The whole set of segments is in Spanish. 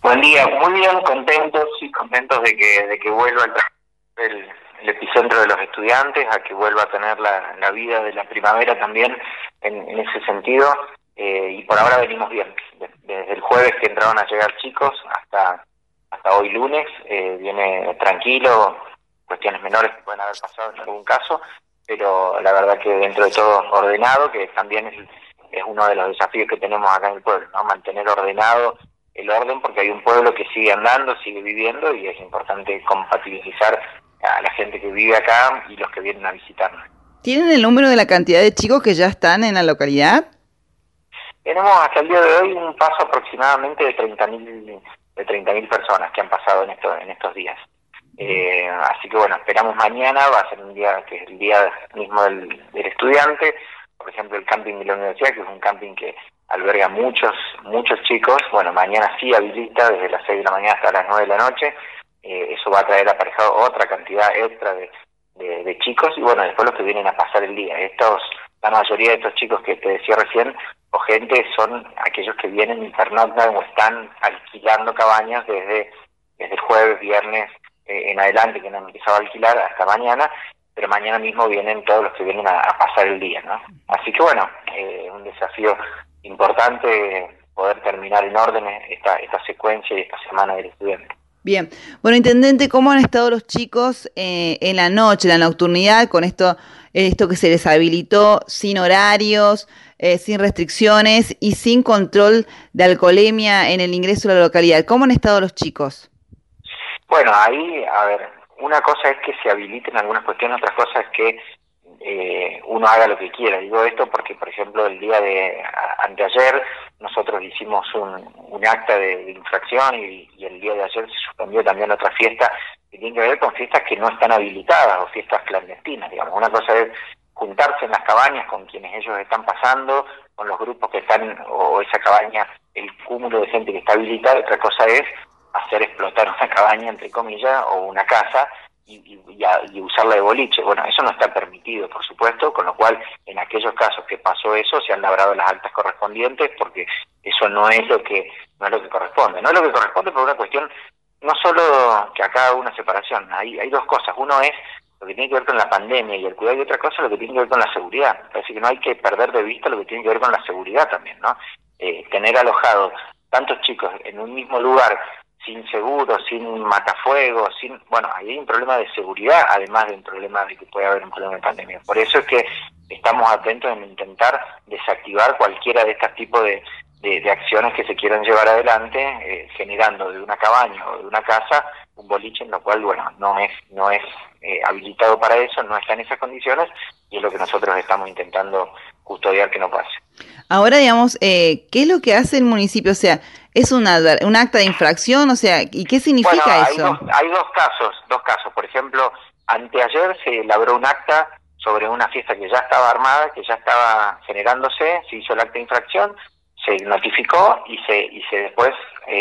Buen día, muy bien, contentos, sí, contentos de que vuelva el epicentro de los estudiantes, a que vuelva a tener la vida de la primavera también en ese sentido, y por ahora venimos bien. Desde el jueves que entraron a llegar chicos hasta hoy lunes, viene tranquilo, cuestiones menores que pueden haber pasado en algún caso, pero la verdad que dentro de todo ordenado, que también es uno de los desafíos que tenemos acá en el pueblo, ¿no? Mantener ordenado el orden, porque hay un pueblo que sigue andando, sigue viviendo, y es importante compatibilizar a la gente que vive acá y los que vienen a visitarnos. ¿Tienen el número de la cantidad de chicos que ya están en la localidad? Tenemos hasta el día de hoy un paso aproximadamente de 30.000 personas que han pasado en estos días. Así que bueno, esperamos mañana, va a ser un día que es el día mismo del estudiante. Por ejemplo, el camping de la universidad, que es un camping que alberga muchos chicos. Bueno, mañana sí habilita desde las 6 de la mañana hasta las 9 de la noche. Eso va a traer aparejado otra cantidad extra de chicos, y bueno, después los que vienen a pasar el día. La mayoría de estos chicos que te decía recién, o gente, son aquellos que vienen y pernoctan o están alquilando cabañas desde el jueves, viernes en adelante, que no han empezado a alquilar hasta mañana, pero mañana mismo vienen todos los que vienen a pasar el día, ¿no? Así que bueno, un desafío importante poder terminar en orden esta secuencia y esta semana del estudiante. Bien. Bueno, intendente, ¿cómo han estado los chicos en la noche, en la nocturnidad, con esto que se les habilitó sin horarios, sin restricciones y sin control de alcoholemia en el ingreso a la localidad? ¿Cómo han estado los chicos? Bueno, ahí, a ver, una cosa es que se habiliten algunas cuestiones, otra cosa es que uno haga lo que quiera. Digo esto porque, por ejemplo, el día de anteayer nosotros hicimos un acta de infracción, y el día de ayer se suspendió también otra fiesta que tiene que ver con fiestas que no están habilitadas o fiestas clandestinas, digamos. Una cosa es juntarse en las cabañas con quienes ellos están pasando, con los grupos que están, o esa cabaña, el cúmulo de gente que está habilitada. Otra cosa es hacer explotar una cabaña, entre comillas, o una casa, y usarla de boliche. Bueno, eso no está permitido, por supuesto, con lo cual en aquellos casos que pasó eso se han labrado las actas correspondientes, porque eso no es lo que corresponde. No es lo que corresponde por una cuestión, no solo que acá hubo una separación, hay dos cosas. Uno es lo que tiene que ver con la pandemia y el cuidado, y otra cosa lo que tiene que ver con la seguridad. Parece que no hay que perder de vista lo que tiene que ver con la seguridad también, ¿no? Tener alojados tantos chicos en un mismo lugar, sin seguro, sin matafuegos, bueno, ahí hay un problema de seguridad, además de un problema de que puede haber un problema de pandemia. Por eso es que estamos atentos en intentar desactivar cualquiera de estos tipos de acciones que se quieran llevar adelante, generando de una cabaña o de una casa un boliche, en lo cual, bueno, no es habilitado para eso, no está en esas condiciones, y es lo que nosotros estamos intentando custodiar que no pase. Ahora, digamos, ¿qué es lo que hace el municipio? O sea, ¿es un acta de infracción? O sea, ¿y qué Bueno, significa eso? hay dos casos. Por ejemplo, anteayer se elaboró un acta sobre una fiesta que ya estaba armada, que ya estaba generándose, se hizo el acta de infracción, se notificó, y se después,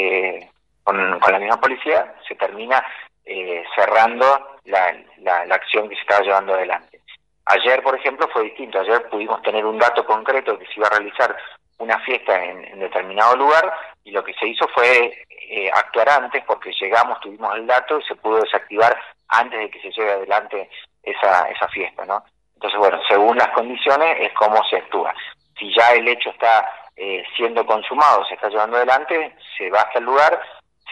con la misma policía, se termina cerrando la acción que se estaba llevando adelante. Ayer, por ejemplo, fue distinto. Ayer pudimos tener un dato concreto que se iba a realizar una fiesta en determinado lugar, y lo que se hizo fue actuar antes, porque tuvimos el dato y se pudo desactivar antes de que se lleve adelante esa fiesta, ¿no? Entonces, bueno, según las condiciones es como se actúa. Si ya el hecho está siendo consumado, se está llevando adelante, se va hasta el lugar,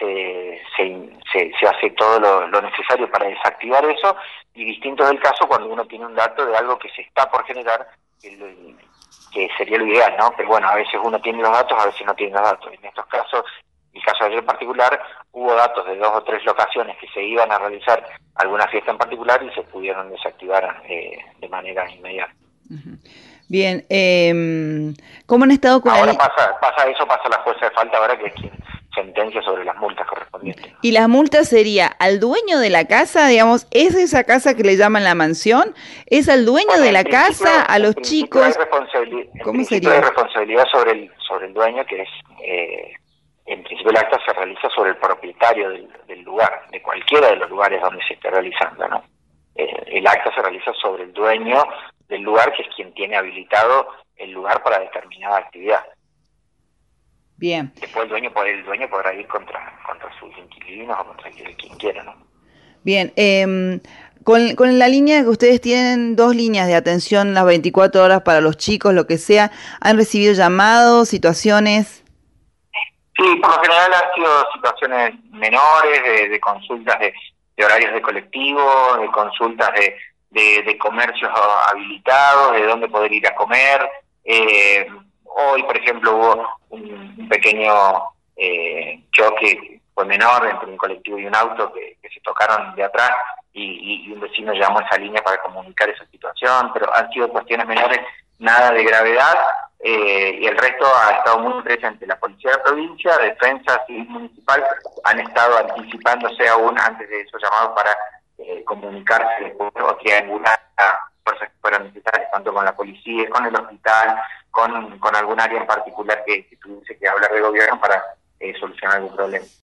se hace todo lo necesario para desactivar eso, y distinto es el caso cuando uno tiene un dato de algo que se está por generar, que sería lo ideal, ¿no? Pero bueno, a veces uno tiene los datos, a veces no tiene los datos. En estos casos, el caso de ayer en particular, hubo datos de 2 o 3 locaciones que se iban a realizar alguna fiesta en particular, y se pudieron desactivar de manera inmediata. Bien, ¿cómo han estado con Ahora pasa la jueza de falta, ahora, que es quien sentencia sobre las multas correspondientes. Y las multas sería al dueño de la casa, digamos, ¿es esa casa que le llaman la mansión? ¿Es al dueño Bueno, de la casa, a los chicos? ¿Cómo sería? Hay responsabilidad sobre el dueño, que es, en principio el acta se realiza sobre el propietario del lugar, de cualquiera de los lugares donde se esté realizando, ¿no? El acta se realiza sobre el dueño del lugar, que es quien tiene habilitado el lugar para determinada actividad. Bien. Después el dueño podrá ir contra sus inquilinos o contra quien quiera, ¿no? Bien, con la línea que ustedes tienen, dos líneas de atención las 24 horas para los chicos, lo que sea, ¿han recibido llamados, situaciones? Sí, por lo general han sido situaciones menores, de consultas de horarios de colectivo, de consultas de comercios habilitados, de dónde poder ir a comer. Hoy, por ejemplo, hubo un pequeño choque, fue menor, entre un colectivo y un auto que se tocaron de atrás y un vecino llamó a esa línea para comunicar esa situación, pero han sido cuestiones menores, nada de gravedad. Y el resto ha estado muy presente. La Policía de la Provincia, Defensa Civil Municipal, han estado anticipándose aún antes de esos llamados para comunicarse después o triangular a fuerzas que fueran necesarias, tanto con la policía, con el hospital, con algún área en particular que tuviese que hablar de gobierno para solucionar algún problema.